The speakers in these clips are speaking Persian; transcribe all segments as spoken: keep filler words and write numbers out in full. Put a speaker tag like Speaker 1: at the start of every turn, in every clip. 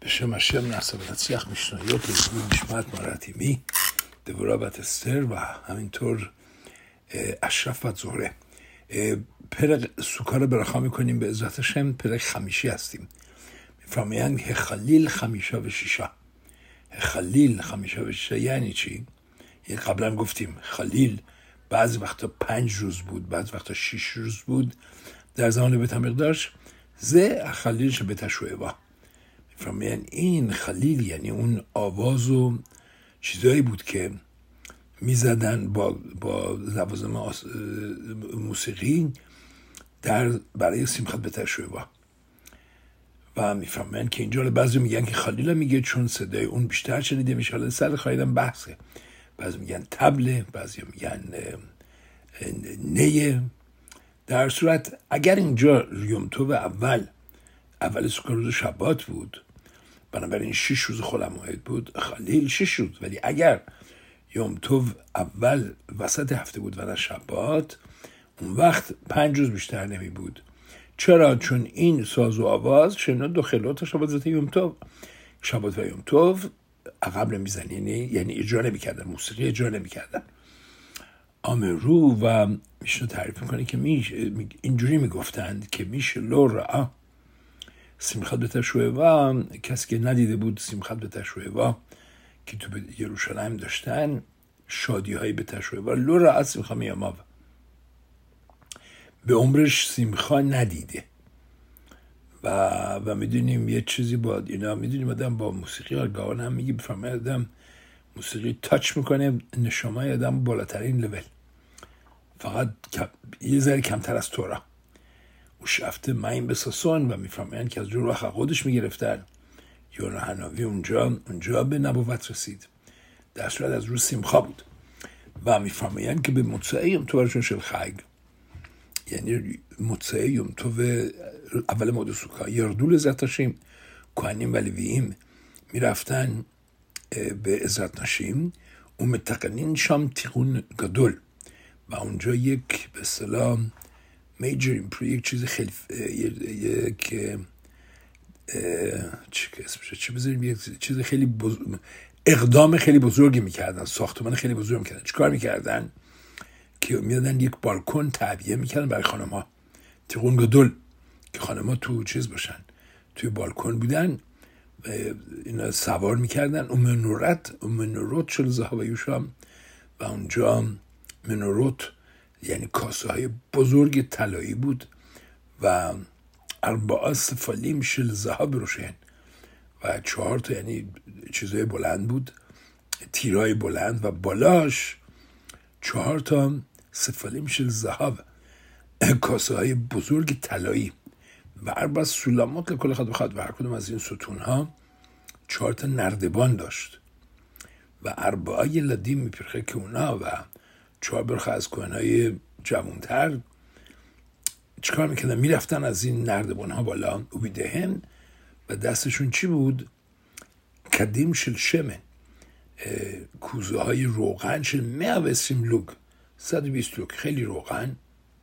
Speaker 1: בשם השם נעשה ונצליח משניות לעילוי נשמת מרתימי, דבורה בת אסתר و همینطور اشرف בת زهره. پرق سوکا رو برخا میکنیم به عزت شم. پرق خمیشی هستیم. میفرمایند خلیل خمیشه و شیشه. خلیل خمیشه و شیشه یعنی چی؟ یعنی قبلا گفتیم خلیل بعضی وقتا پنج روز بود، بعضی وقتا شیش روز بود در زمان بیت مقداش. زه خلیلش به تشویوا. میفرمایند این خلیل یعنی اون آواز و چیزایی بود که میزدن با با لوازم موسیقی در برای سیمخت به تشویوا. و میفهمن که اینجا بعضی میگن که خلیل میگه چون صدای اون بیشتر شنیده میشه. حالا سر خواهیدم بحثه. بعضی میگن تبله، بعضی میگن نیه. در صورت اگر اینجا یوم تو اول اول سوکا روز شبات بود، بنابراین شش روز خلموعد بود، خلیل شش روز. ولی اگر یوم تو اول وسط هفته بود و نه شبات، اون وقت پنج روز بیشتر نمی بود. چرا؟ چون این ساز و آواز شنو دو خلوت شبات زده یوم تو. شبات و یوم تو عقب نمیزن، یعنی یعنی اجرا نمیکردن، موسیقی اجرا نمیکردن. آمرو و میشه تعریف میکنه که میشه اینجوری میگفتند که میشه لورا سیمخت به تشویوا. کسی که ندیده بود سیمخت به تشویوا که تو یروشلایم داشتن شادی هایی به تشویوا، لورا از سیمخا میاماو، به عمرش سیمخا ندیده. و و میدونیم یه چیزی با اینا، میدونیم آدم با موسیقی آرگاون هم میگه بفرمایید آدم موسیقی تاچ میکنه نشامای آدم بالاترین لول، فقط یه ذره کمتر از تورا. او شفته مایم بساسون و میفرمایند که از جور وقت خودش میگرفتن یونا هناوی اونجا اونجا به نبوت رسید، در صورت از روز سیمخا بود. و میفرمایند که به مطلعه یوم تو برشون شل خگ، یعنی مطلعه یوم تو اول مود سوکا یردول زرتاشیم کوهنیم و لوییم میرفتن به عزت نشیم و متقنین شام تیغون گدول و اونجا یک به اصطلاح میجر ایمپرو، یک چیز خیلی یک چی که اسمشه چی بذاریم یک چیز خیلی بز... اقدام خیلی بزرگی میکردن، ساختمان خیلی بزرگ میکردن. چیکار میکردن؟ که میدادن یک بالکن تعبیه میکردن برای خانم ها، تیغون گدول، که خانم ها تو چیز باشن، توی بالکن بودن، اینا سوار میکردن و منورت و منورت شل زها و یوشام و اونجا منورت یعنی کاسه های بزرگ طلایی بود و اربعه سفالیم شل زها بروشن و چهار تا یعنی چیزای بلند بود، تیرای بلند و بالاش چهار تا سفالیم شل زها کاسه های بزرگ طلایی و اربعه سلامات لکل خد و خد و هر کدوم از این ستون ها چهار تا نردبان داشت و اربعه لدیم میپرخه که اونا و چهار برخه از کوهنهای جوانتر چیکار میکردن؟ میرفتن از این نردبان ها بالا و بیدهن و دستشون چی بود؟ کدیم شل شمن، کوزه های روغن شل میوستیم لوگ، صد و بیست لوگ، خیلی روغن،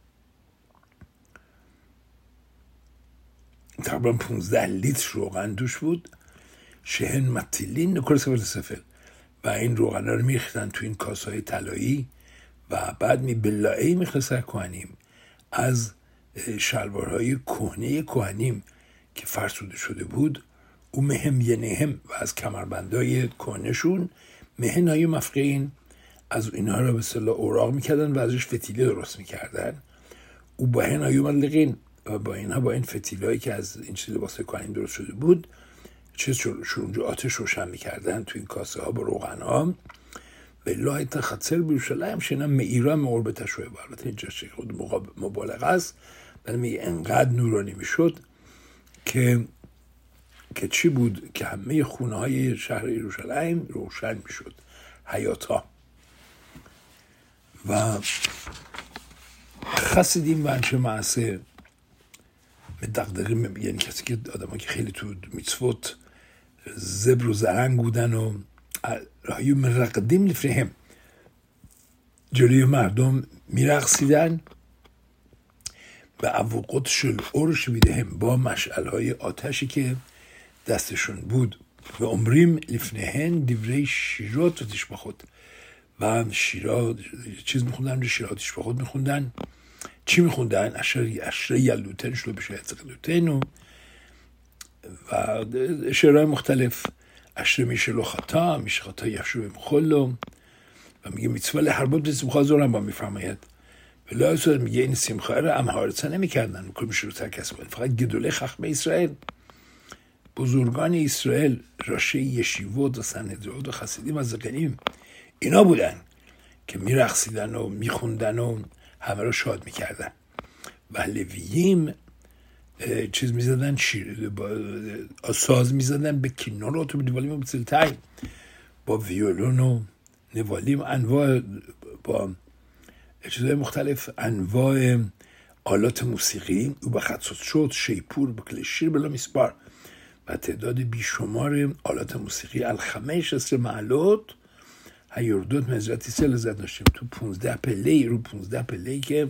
Speaker 1: تقریبا پونزده لیتر روغن دوش بود. شهن متیلین نکر سفر سفر و این روغن رو میریختن تو این کاسه های طلایی و بعد می بلایی میخلصه کوهنیم از شلوارهای کهنه کوهنیم که فرسوده شده بود او مهم ینهم و از کمربندهای کهنهشون مهن های مفقین از اینها رو به اصطلاح اوراق میکردن و ازش فتیله درست میکردن. او با هن های ملقین و با اینها با این فتیله هایی که از این چیز لباس کوهنیم درست شده بود چیز شونجا آتش روشن میکردن تو این کاسه ها با روغن ها. والله تختصر بیرشلایم شنم میرا مور به تشویوا. البته اینجا خود مبالغه است، ولی میگه انقدر نورانی میشد که که چی بود که همه خونه های شهر یروشلایم روشن میشد، حیاتا. و خسیدیم و انچه معصه مدقدقی، یعنی کسی که آدم ها که خیلی تو میتسفوت زبر و زرنگ بودن و رایو مرقدیم لفرهم جلوی مردم میرقصیدن و اوقات شل اورش میدهم با مشعل های آتشی که دستشون بود و عمریم لفنهن دیوری شیرات و تشبه خود و شیرات چیز میخوندن، شیرات تشبه خود میخوندن. چی میخوندن؟ اشری اشری یلوتن شلو بشه یتقلوتن و و شعرهای مختلف. اشری میشه لو خطا میشه خطا یفشو بمخلو و میگه میتوال هر بود سیمخواه زورم با میفرماید ولی اصلا میگه این سیمخواه رو امهارتسا نمیکردن و کلمش رو ترکس بود. فقط گدوله خخم اسرائیل، بزرگان اسرائیل، راشه یشیوت و سنهدرات و خسیدیم و زقنیم، اینا بودن که میرقصیدن و میخوندن و همه رو شاد میکردن. و لوییم چیز میزدن، شیر با ساز میزدن به کینورات و بدیوالیم و بسلتای با ویولون و نوالیم، انواع با چیزهای مختلف، انواع آلات موسیقی و به خطصت شد شیپور بکل شیر بلا میسپار و تعداد بیشمار آلات موسیقی الخمش اسر معلوت هیردوت مزرعتی سل زد داشتیم تو پونزده پله رو پونزده پله که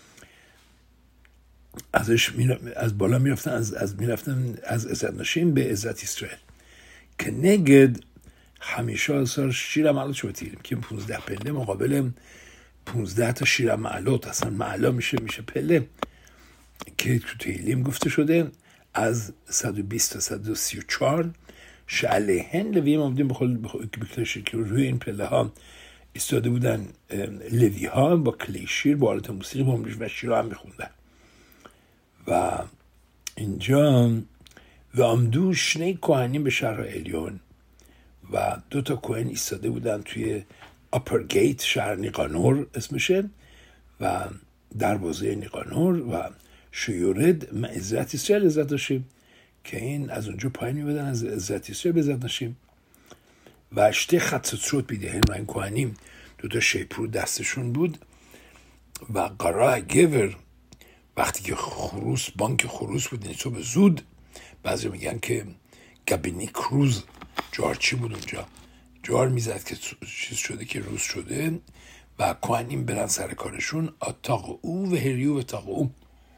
Speaker 1: ازش می از بالا میرفتن از از میرفتن از عزت نشین به عزت اسرائیل که نگد همیشه سر شیر معلوت شو بتیریم که پونزده پله مقابل پونزده تا شیر معلوت اصلا معلا میشه میشه پله که تو تیلیم گفته شده از صد و بیست تا صد و سی و چهار شعلهن لوییم آمدیم بخل بکلشیر که روی این پله ها ایستاده بودن لوی ها با کلیشیر با آلت موسیقی با امریش و شیر هم میخوندن. و اینجا و آمدو شنی کوهنیم به شهر الیون و دو تا کوهن ایستاده بودن توی اپر گیت شهر نیقانور اسمشه و دروازه نیقانور و شیورد معزت اسرائیل عزت داشتیم که این از اونجا پایین میبودن از عزت اسرائیل عزت داشتیم و اشته خطصت شد بیده و این کوهنیم دو تا شیپور دستشون بود و قرار گور وقتی که خروس بانک خروس بود نیتو به زود بعضی میگن که گبینی کروز جار چی بود اونجا جار میزد که چیز شده که روز شده و کوهنیم برن سر کارشون اتاق او و هریو و تاق او.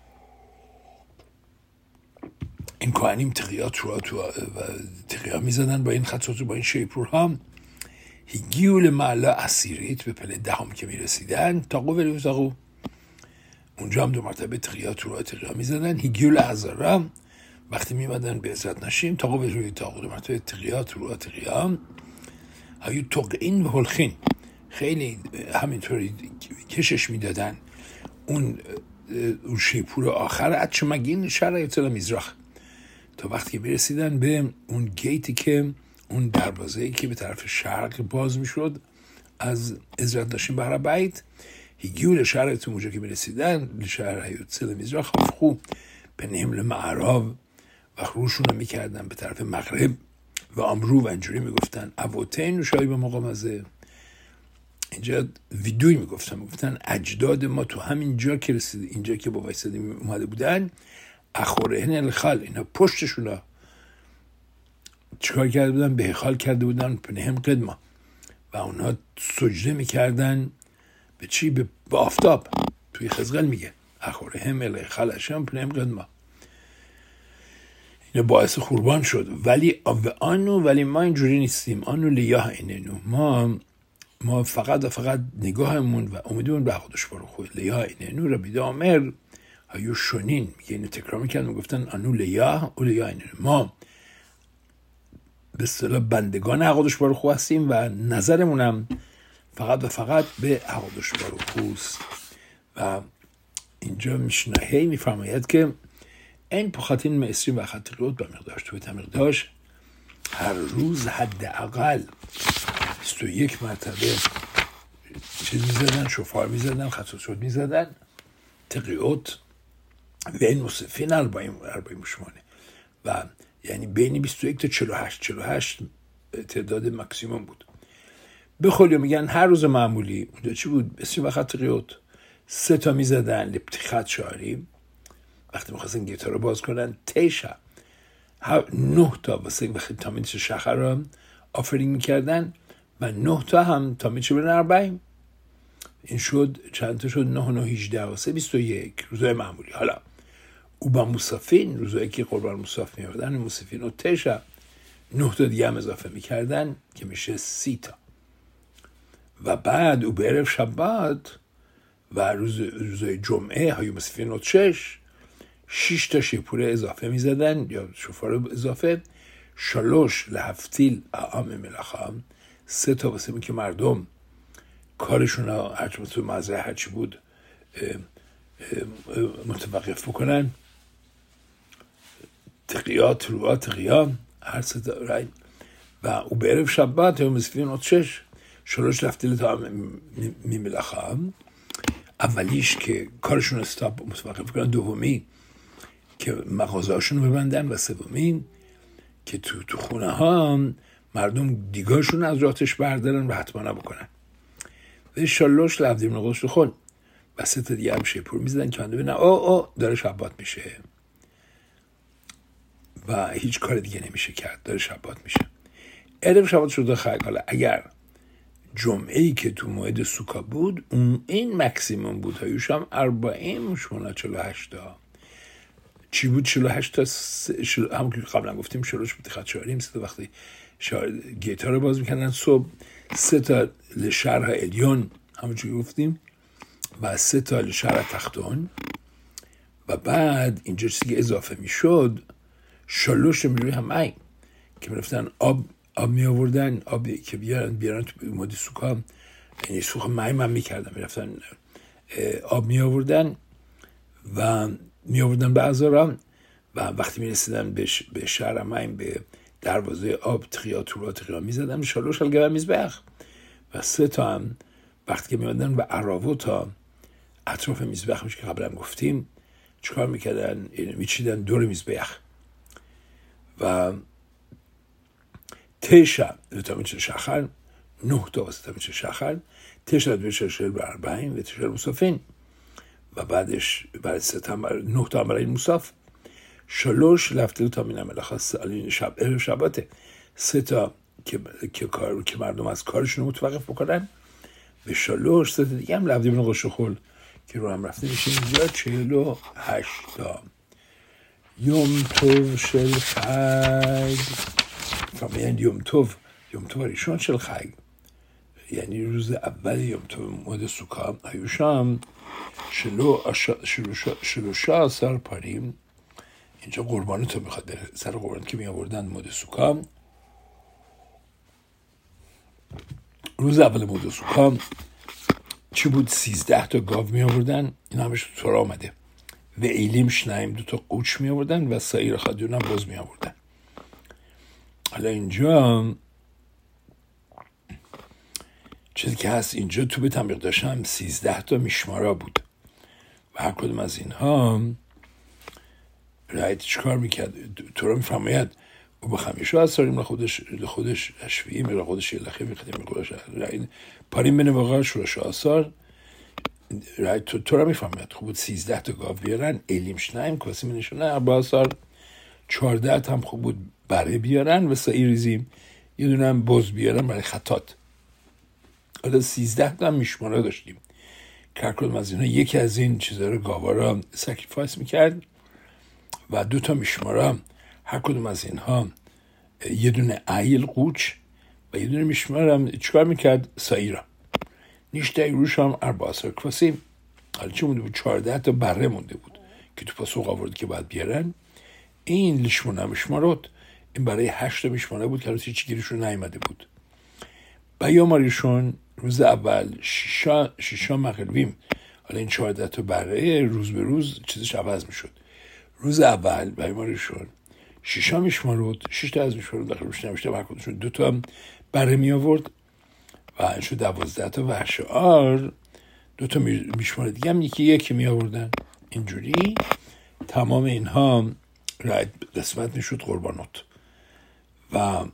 Speaker 1: این کوهنیم تقیات رو و تقیات میزدن با این خطات با این شیپور ها هیگیول معلا اسیریت به پله دهم که میرسیدن تاقو و هریو تاقو اونجا هم دو مرتبه تقیات رو تقیات میزدن. هیگیول ازارم وقتی میمدن به عزت نشیم تاقو و هریو تاقو دو مرتبه تقیات رو تقیات هایو توقعین و هلخین خیلی همینطوری کشش میدادن اون اون شیپور آخر اتش مگین شهر ایتلا میزراخ تا وقتی برسیدن به اون گیتی که اون دروازه‌ای که به طرف شرق باز میشد از عزت نشین بهر بیت هیگیو لشهر تو اونجا که برسیدن لشهر ایتلا میزراخ خو پنهم لمعراب و روشون رو میکردن به طرف مغرب و امرو و اینجوری میگفتن اوتین و شایی به مقام ازه. اینجا ویدوی میگفتن میگفتن اجداد ما تو همین جا که رسید اینجا که با وایسادی اومده بودن اخورهن الخال اینا پشتشونا چیکار کرده بودن به خال کرده بودن پنهم قدما و اونها سجده میکردن به چی؟ به آفتاب. توی خزقل میگه اخورهن الخال اشم پنهم قدما اینه باعث قربان شد. ولی آنو ولی ما اینجوری نیستیم. آنو لیاه ایننو ما ما فقط و فقط نگاهمون و امیدمون به خودش برو خود لیاه ایننو را بیده آمر هایو شونین میگه اینو تکرار میکرد میگفتن آنو لیاه و لیاه ایننو ما به اصطلاح بندگان حقودش برو خود هستیم و نظرمونم فقط و فقط به حقودش برو خوست. و اینجا میشنهی میفرماید که این پخاتین مصریم و خطیقیات به مقدارش توی تمقداش هر روز حد اقل بیست و یک مرتبه چیز میزدن شفار میزدن خطوط شد میزدن تقیوت و این مصفین اربعیم مشمانه و یعنی بین بیست و یک تا چهل و هشت چهل و هشت تعداد مکسیموم بود. بخولی میگن هر روز معمولی اونجا چی بود؟ بسیار وقت تقیوت سه تا میزدن لپتیخت شعری وقتی میخواستن گیتار رو باز کنن تیشا نه تا واسه وقتی تامیدش شخر رو آفرینگ میکردن و نه تا هم تامیدش برن اربعیم این شد چند تا شد نه و نه هیجده واسه بیست و یک روزای معمولی. حالا او با موسافین روزایی که قربان موساف می‌آوردن موسافین و تشا نه تا دیگه هم اضافه می‌کردن که میشه سی تا. و بعد او به عرف شبات و روز روزای جمعه های موسافین و شش شش تا شیپوره اضافه می‌زدن یا شوفار اضافه، شلوش لهفتیل اعام ملخام، سه تا واسه این که مردم کارشون رو هرچی تو مزرعه هرچی بود متوقف بکنن، تقیات تروات تقیا هر سه تا رای. و او به عرف شبات یا موسافین و شش شلوش لهفتیل اعام ملخام، اولیش که کارشون استاپ متوقف کنن، دومی که مغازه‌هاشون رو ببندن و سومی که تو تو خونه ها مردم دیگاشون از راتش بردارن و حتما نبکنن. و شلوش لفظی من قصد خون و سه تا دیگه هم شیپور میزدن که من ببینن او او داره شبات میشه و هیچ کار دیگه نمیشه کرد، داره شبات میشه. عرف شبات شده خیلی. حالا اگر جمعه‌ای که تو موعد سوکا بود اون این مکسیموم بود هایوش هم اربعین شمونه چلو هشتا چی بود؟ چلو هشت تا شل... همون که قبلا گفتیم شلوش بود خط شعریم سه تا وقتی شعر... گیتار رو باز میکنن صبح، سه تا لشرح الیون همون که گفتیم و سه تا لشرح تختون و بعد اینجا چیزی که اضافه میشد شلوش رو میروی هم ای که میرفتن آب آب می آوردن، آب که بیارن بیارن تو مدی سوکا، یعنی سوخ مایم هم میکردن، میرفتن آب می آوردن و می آوردن به ازاران و وقتی می رسیدن به, ش... به شهر مایم به دروازه آب تقیا تورا تقیا می زدن شلوش الگوه میزبخ و سه تا هم وقتی که می آمدن به عراوو تا اطراف میزبخ میشه که قبلا گفتیم چکار میکردن؟ می چیدن دور میزبخ و تشا تا میشه شخر نه تا واسه تا میشه شخر تشا دویشه شل بر اربعین و تشا موسافین و بعدش بعد ستامبر نه تا برای موساف شلوش لفته تا مینم ملخص علی شب عرف شباته سه تا که که کار که مردم از کارشون متوقف بکنن به شلوش سه تا دیگه هم لفته بن قش خول که رو هم رفته میشه اینجا چهل و هشت تا. یوم توو شل خگ فهمیدن یوم توو یوم توو ریشون شل خگ یعنی روز اول یوم توو مود سوکا هیوشام شلو شلو شا سر پاریم. اینجا قربانی تو میخواد بره سر قربانی که می آوردن مود سوکا. روز اول مود سوکا چی بود؟ سیزده تا گاو می آوردن، این همش تو را آمده و ایلیم شنایم دو تا قوچ می آوردن و سایر خادیون هم باز می آوردن. حالا اینجا چیزی که هست اینجا تو به تنبیق داشتم سیزده تا میشمارا بود و هر کدوم از اینها رایت چیکار میکرد؟ تو را میفرماید او با خمیشه از ساریم لخودش لخودش اشویی میره خودش یلخی میخدیم میگوش رایت پاریم بینه واقعا شورش آثار رایت تو, تو را میفرماید خوب بود سیزده تا گاو بیارن ایلیم شنایم کاسی منشونه اربا آثار چارده هم خوب بود بره بیارن و سایی ریزیم یه دونه هم بز بیارن برای خطات. حالا سیزده تا هم میشماره داشتیم که هر کدوم از اینها یکی از این چیزها رو گاوا را سکریفایس میکرد و دو تا میشماره هر کدوم از اینها یه دونه ایل قوچ و یه دونه میشماره هم چکار میکرد؟ سایی را نیشتای روش هم اربا آثار کفاسی. حالا چه مونده بود؟ چارده تا بره مونده بود که تو پاسوق آورد که باید بیارن. این لیشمونه میشمارد این برای هشت میشماره بود که هنوز هیچ گیریشون نیامده بود. بیاماریشون روز اول شیشا شیشا مغربیم. حالا این چهارده تا بره روز به روز چیزش عوض میشد. روز اول بیاماریشون شیشا میشمارد، شش تا از میشمارد داخل روش نمیشته و هر کدومشون دو تا بره می آورد و این شد دوازده تا و هشار دو تا میشمارد دیگه هم یکی یکی می آوردن. اینجوری تمام اینها رایت قسمت میشد قربانات و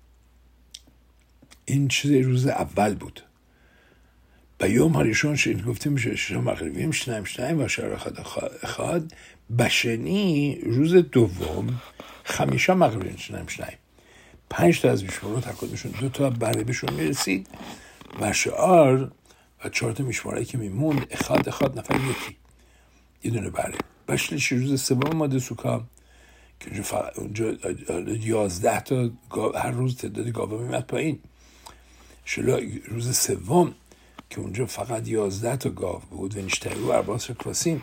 Speaker 1: این چیز روز اول بود. بیوم هاریشون شد گفتیم میشه ششم مغربیم شنایم شنایم و شهر خدا خواد بشنی روز دوم خمیشا مغربیم شنایم شنایم پنج تا از میشمارو تکادشون دو تا بره بهشون میرسید و شعار و چهار تا میشماره که میموند اخاد اخاد نفر یکی یه دونه بره بشلش روز سوم ماده سوکا که اونجا, فقط اونجا یازده تا گاو، هر روز تعداد گاوا میمد پایین. شلا روز سوم که اونجا فقط یازده تا گاو بود و نیشتری و ارباس کاسیم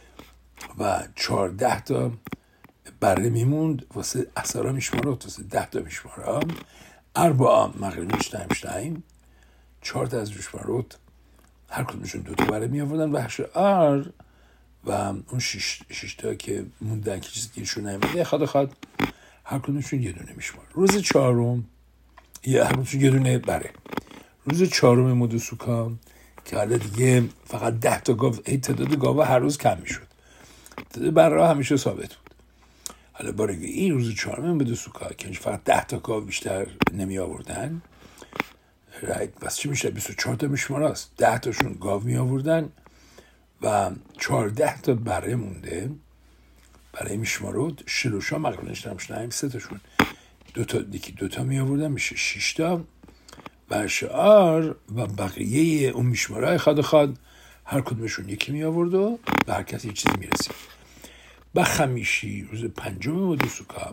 Speaker 1: و چهارده تا بره میموند واسه اثرا میشمارات، واسه ده تا میشمارات اربعا مغربی شتایم چهار تا از میشمارات، هر کدومشون دو تا بره می آوردن و هشار و اون شش, شش تا که موندن که چیزی گیرشون نمیده خدا خواد هر کدومشون یه دونه میشمار. روز چهارم یه هر کدومشون یه دونه بره. روز چهارم ماده سوکا که حالا دیگه فقط ده تا گاو، تعداد گاوا هر روز کم میشد، تعداد بره همیشه ثابت بود. حالا بارگی این روز چهارم ماده سوکا که فقط ده تا گاو بیشتر نمی آوردن، رایت بس چی میشه؟ بیست و چهار تا میشمار است. ده تاشون گاو می آوردن و چهارده تا بره مونده برای میشمارود. شلوشا مقرونش نمشنهیم سه تاشون دو تا دیکی دو تا می آوردن میشه شش تا و شعار و بقیه اون میشمارهای خود خود هر کدومشون یکی می آورد و به هر کسی چیزی می رسید. با خمیشی روز پنجم ماده سوکا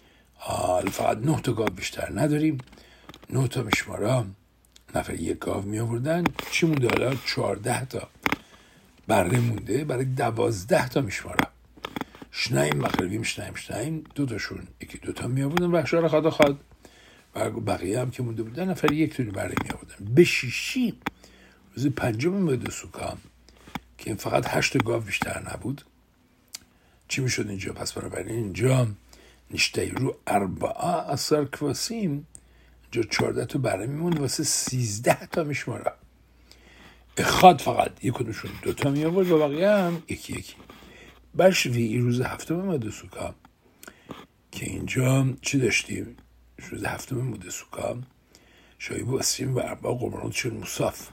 Speaker 1: فقط نه تا گاو بیشتر نداریم، نه تا میشمارا نفر یک گاو می آوردن. چی مونده حالا؟ چهارده تا بره مونده برای دوازده تا میشمارا. شنایم مغربیم شنایم شنایم دو تاشون یکی دو تا می آوردن و اشاره خدا خواد و بقیه هم که مونده بودن نفر یک تونی بره می آوردن. به شیشی روز پنجم ماده سوکا که این فقط هشت گاو بیشتر نبود چی می شد اینجا؟ پس برای اینجا نشته رو اربعا اثر کواسیم جا چارده تا بره میموند واسه سیزده تا میشماره. اخاد فقط یک کدومشون دوتا می آورد و بقیه هم یکی یکی. بشوی روز هفتم ماده سوکا که اینجا چی داشتیم؟ روز هفتم ماده سوکا شایب و اسیم و اربعا قربانات شد مصاف.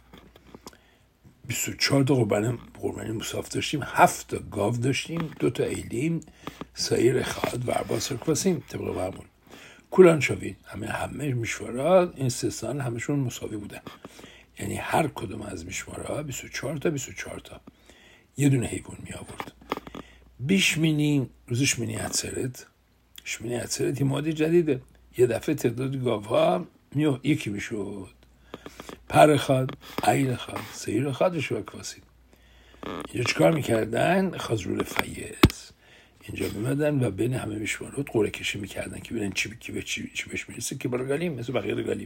Speaker 1: بیست و چهار تا قربان قربانی مصاف داشتیم، هفت تا گاو داشتیم، دو تا ایلیم، سایر اخاد و اربعا سرکواسیم طبق معمول. کلان شوید همه همه میشوارا این سه سال همشون مساوی بودن، یعنی هر کدوم از میشوارا بیست و چهار تا بیست و چهار تا یه دونه حیوان می آورد. بیشمینی روزش منی عطسرت شمینی عطسرت یه ماده جدیده، یه دفعه تعداد گاوها میو یکی میشد. پر خاد، عیل خاد، سیر خادش و کواسید. اینجا چکار میکردن؟ خازرول فیز اینجا میمدن و بین همه میشمارات قرعه کشی میکردن که ببینن چی کی به چی چی بهش میرسه که برای گلیم مثل بقیه گلیم.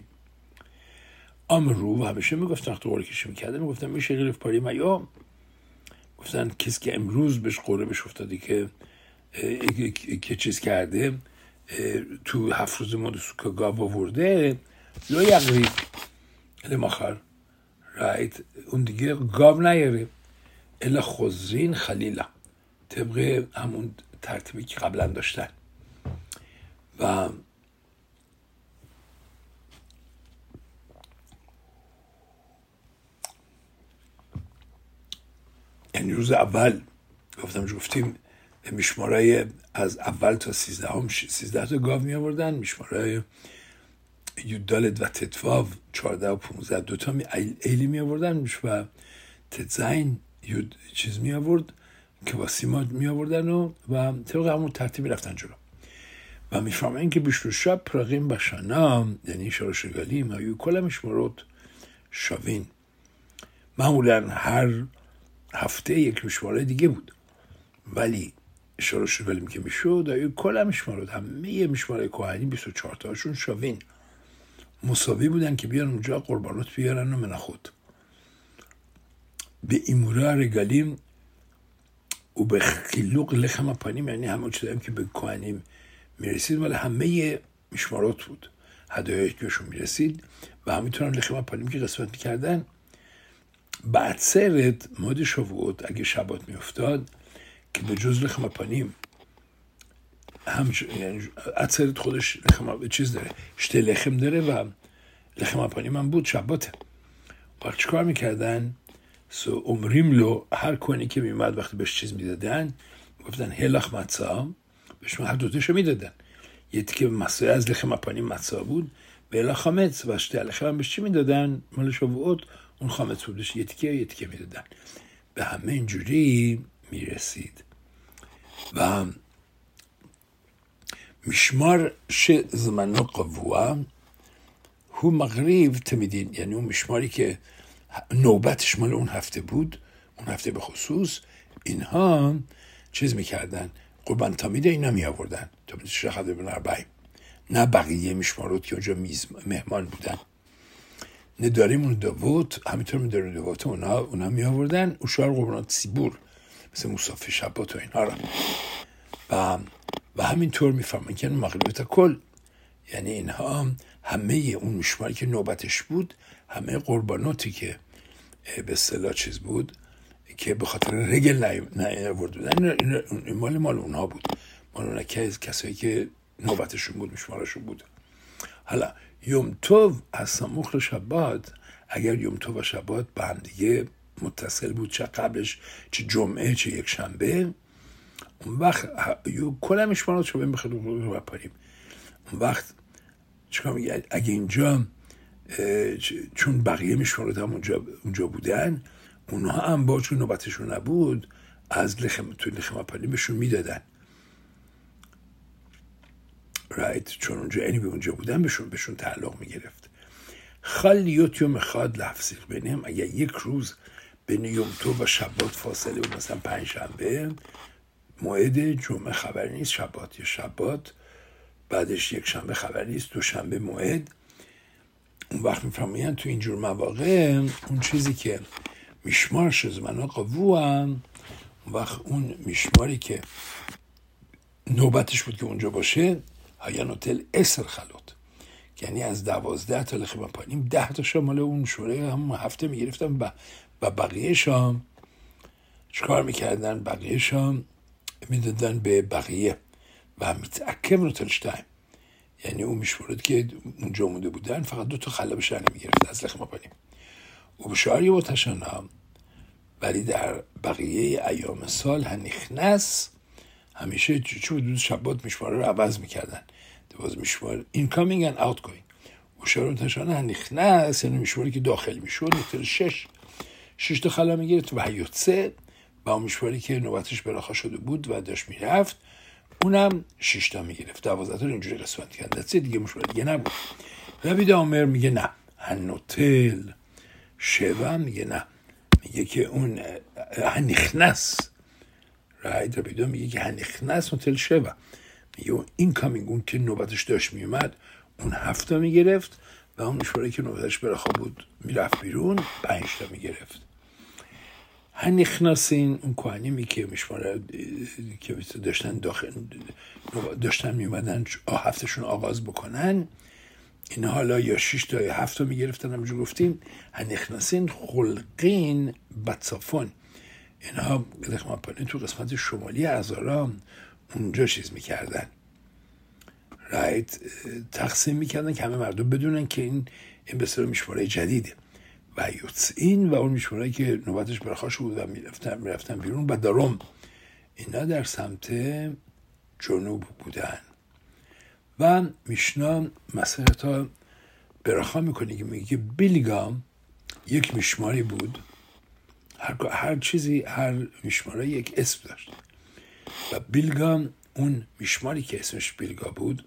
Speaker 1: امرو همیشه میگفتن وقتی قرعه کشی میکردن میگفتن میشه غریف پاری میا، گفتن کسی که امروز بهش قرعه بهش افتاده که که چیز کرده تو هفت روز ماده سوکا گاو آورده لو یقریب لماخر رایت اون دیگه گاو نیاره الا خزرین خلیلا طبق همون ترتیبی که قبلا داشتن. و یعنی روز اول گفتم گفتیم میشمارای از اول تا سیزده هم سیزده تا گاو می آوردن، میشمارای یودالت و تتواو چارده و پونزده دوتا می ایلی می آوردن و تتزین یود چیز می آورد که با سیماد می آوردن و و طبق همون ترتیبی رفتن جلو و میفهمن که بیشتر شب پراغیم بشنام یعنی شارشگالیم و یو کلا میشمارد شاوین معمولا هر هفته یک میشماره دیگه بود، ولی شارشگالیم که میشد و یو کلا میشمارد همه میشماره کوهنی بیست و چهار تاشون شاوین مساوی بودن که بیان اونجا قربانات بیارن و منخود به ایمورا رگالیم و به خیلوق لخم پانیم یعنی همون چیزایی که به کوهنیم میرسید ولی همه میشمارات بود هدایایی که بهشون میرسید و همینطور هم لخم پانیم که قسمت میکردن. بعد سرت ماده شوود اگه شبات میافتاد که به جز لخم پانیم هم یعنی عطسرت خودش لخم چیز داره شته لخم داره و لخم پانیم هم بود شباته. وقت چکار میکردن؟ سو عمریم لو هر کنی که میمد وقتی بهش چیز میدادن گفتن هلخ مطا بهش هر دوتاشو میدادن. یه تیکه مسای از لخم پانیم مطا بود به هلخ خامت و شته لخم هم بهش چی میدادن؟ مال شوود اون خامت بودش یه تیکه یه تیکه میدادن. به همه اینجوری میرسید و משמר שזמנו קבוע هو مغریب تمیدین، یعنی اون مشماری که نوبتش مال اون هفته بود، اون هفته به خصوص، اینها چیز میکردن، قربان تامیده اینا می آوردن تامیده شخص بن اربعین، نه بقیه مشمارات که اونجا میز مهمان بودن. نداریم اون دوت همینطور نداریم دوت اونا اونا می آوردن و شعار قربانات سیبور مثل مصافی شبات و اینها را و و همینطور میفهمن که مغریبت کل، یعنی اینها همه اون مشماری که نوبتش بود، همه قرباناتی که به اصطلاح چیز بود که به خاطر رگل نیاورد بودن، این مال مال اونها بود، مال اونها که کسایی که نوبتشون بود مشمارشون بود. حالا یوم توو از سموخ شبات، اگر یوم توو و شبات با هم دیگه متصل بود، چه قبلش چه جمعه چه یک شنبه، اون وقت کلا مشمارات شو بخیر رو بپاریم. اون وقت چیکار میگه؟ اگه اینجا چون بقیه مشمارات هم اونجا اونجا بودن، اونها هم با چون نوبتشون نبود از لخم توی لخم اپالی بهشون میدادن، رایت، چون اونجا اینی به اونجا بودن بهشون بهشون تعلق میگرفت. خالیوت یوم خاد لفظیق بینیم، اگر یک روز بین یوم تو و شبات فاصله بود، مثلا پنج شنبه موعد جمعه خبر نیست، شبات یا شبات بعدش یک شنبه خبر نیست، دو شنبه موعد، اون وقت میفهمین تو اینجور مواقع اون چیزی که میشمارش زمنا قوو هم، اون وقت اون میشماری که نوبتش بود که اونجا باشه هایان هتل اسر خلوت، یعنی از دوازده تا لخیم پایینیم ده تا شامل اون شوره هم هفته میگرفتن و بقیه شام چکار میکردن؟ بقیه شام میدادن به بقیه و متعکم رو تلشتایم، یعنی اون میشورد که اونجا مونده بودن فقط دو تا خلا بشن میگرفت از لخیم پایینیم و بشاری و تشنم. ولی در بقیه ایام سال هنیخنس همیشه چه حدود شبات میشماره رو عوض میکردن، باز میشمار اینکامینگ اند آوتگوینگ و شروطشانه هنیخنس، یعنی میشماری که داخل میشد مثل شش شش تا خلا میگرفت و هیوتسه، و اون میشماری که نوبتش براخا شده بود و داشت میرفت اونم شش تا میگرفت، دوازده تا اینجوری قسمت کردن، دسته دیگه مشماری دیگه نبود. ربی دامر میگه نه، هنوتل شوه میگه نه، میگه که اون هنیخنس رایت، ربی دام میگه که هنیخنس نوتل شوه، میگه اون این کامینگ اون که نوبتش داشت میومد اون هفته میگرفت و اون مشوره که نوبتش براخا بود میرفت بیرون پنج تا میگرفت. هنیخناسین اون کوهنیمی که مشوره که داشتن داخل داشتن میومدن هفتهشون آغاز بکنن، این حالا یا شش تا یا هفت تا میگرفتن، همونجور گفتیم هنیخناسین خلقین بطصافون، اینها لخمپانی تو قسمت شمالی ازارا اونجا چیز میکردن، رایت، تقسیم میکردن که همه مردم بدونن که این این بسیار میشماره جدیده و یوتسین و اون میشماره که نوبتش برخواش بود و میرفتن میرفتن بیرون و دارم، اینا در سمت جنوب بودن. و میشنا مسئله ها برخوا میکنه که میگه بیلگام یک میشماری بود، هر, هر چیزی هر میشماره یک اسم داشت و بیلگا اون میشماری که اسمش بیلگا بود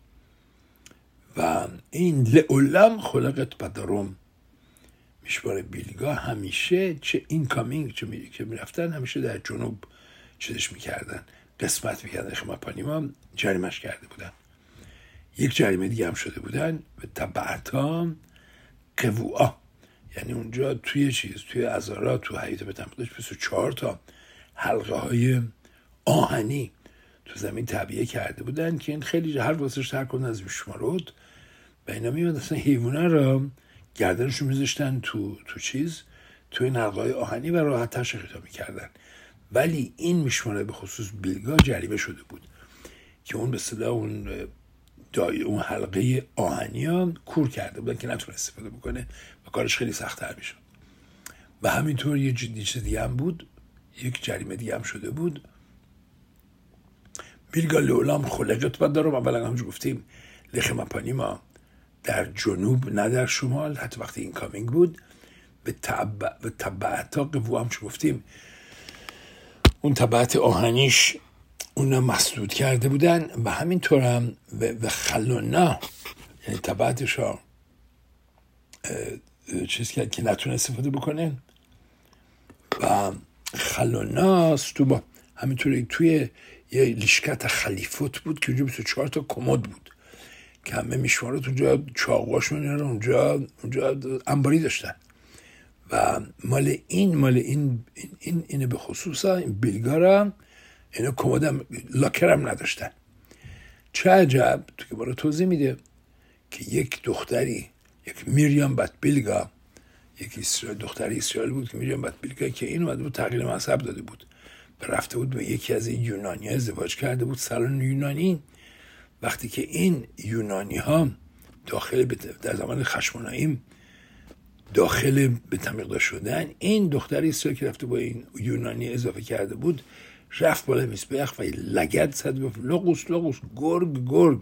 Speaker 1: و این لعلم خلقت بدارم، میشمار بیلگا همیشه چه این کامینگ چه می که میرفتن همیشه در جنوب چیزش میکردن، قسمت میکردن، خمپانیما جریمش کرده بودن، یک جریمه دیگه هم شده بودن و تبعتا قوعا، یعنی اونجا توی چیز توی ازارا تو حیط بتنبودش بیست و چهار تا حلقه های آهنی تو زمین تعبیه کرده بودن که این خیلی هر واسش تر کردن از میشمارود و اینا میمد اصلا حیوانه را گردنشون میذاشتن تو تو چیز تو این حلقه های آهنی و راحت تر شخیطا میکردن. ولی این میشماره به خصوص بیلگا جریمه شده بود که اون به اصطلاح اون دای اون حلقه آهنی ها کور کرده بودن که نتونه استفاده بکنه و کارش خیلی سخت‌تر میشد. و همینطور یه جدی چیز دیگه هم بود، یک جریمه دیگه هم شده بود، بیلگا لولام خلقت بد دارم. اولا همونجور گفتیم لخمپانیما در جنوب نه در شمال، حتی وقتی این کامینگ بود به تبع به تبعتا قوو هم چون گفتیم اون تبعت آهنیش اونا مسدود کرده بودن و همینطور هم و خلونا، یعنی تبعتش ها چیز کرد که نتونه استفاده بکنه و خلوناست تو با همینطوری توی یه لیشکت خلیفوت بود که اونجا بیست و چهار تا کمد بود که همه میشوارات اونجا چاقواشون اونجا اونجا انباری داشتن و مال این مال این این این اینه به خصوصا این بیلگارا اینا کمدم لاکرم نداشتن. چه عجب تو که برای توضیح میده که یک دختری، یک میریام بات بیلگا، یک اسرائیل دختری اسرائیل بود که میریام بات بیلگا که این اومده بود تغییر مذهب داده بود و رفته بود به یکی از این یونانی ازدواج کرده بود، سالن یونانی. وقتی که این یونانی ها داخل در زمان خشموناییم داخل به تمیقدا شدن، این دختری اسرائیل که رفته با این یونانی اضافه کرده بود رفت بالا مسبح و لگد زد گفت لغوس لغوس گرگ گرگ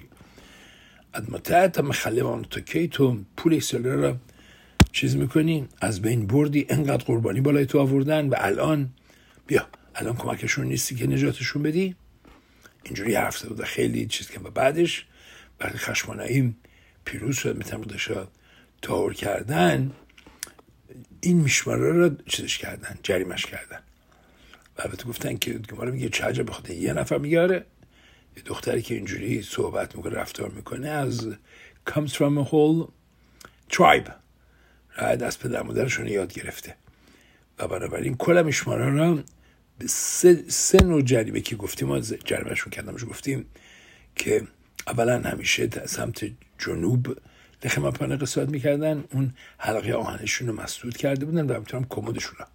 Speaker 1: ادمته تا مخلبان تا کی تو پول اسرائیل را چیز میکنی از بین بردی، انقدر قربانی بالای تو آوردن و الان بیا الان کمکشون نیستی که نجاتشون بدی. اینجوری حرف زد و خیلی چیز که و بعدش وقتی خشموناییم پیروز شد میتونم تاور کردن، این میشماره را چیزش کردن، جریمش کردن و البته گفتن که گماره میگه چه عجب بخاطر یه نفر میگه آره یه دختری که اینجوری صحبت میکنه رفتار میکنه از comes from a whole tribe راید از پدر مادرشون یاد گرفته و بنابراین کل میشماره را به سه, سه نوع جریمه که گفتیم ما جریمهشون کردمش گفتیم که اولا همیشه سمت جنوب لخم پانه قصاد میکردن، اون حلقه آهنشون رو مسدود کرده بودن و همینطور هم کمدشون رو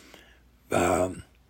Speaker 1: و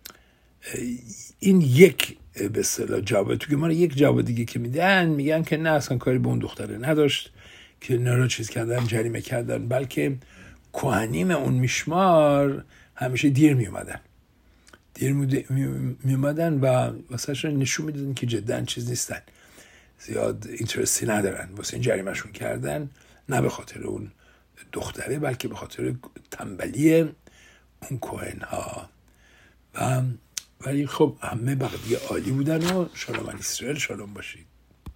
Speaker 1: این یک به اصطلاح جواب تو که ما یک جواب دیگه که میدن میگن که نه اصلا کاری به اون دختره نداشت که نرا چیز کردن جریمه کردن، بلکه کهنیم اون میشمار همیشه دیر میومدن دیر میومدن و واسه نشون میدادن که جدا چیز نیستن، زیاد اینترستی ندارن واسه این جریمهشون کردن، نه به خاطر اون دختره بلکه به خاطر تنبلی اون کهن ها و ولی خب همه بقیه عالی بودن و شالوم اسرائیل شالوم باشید.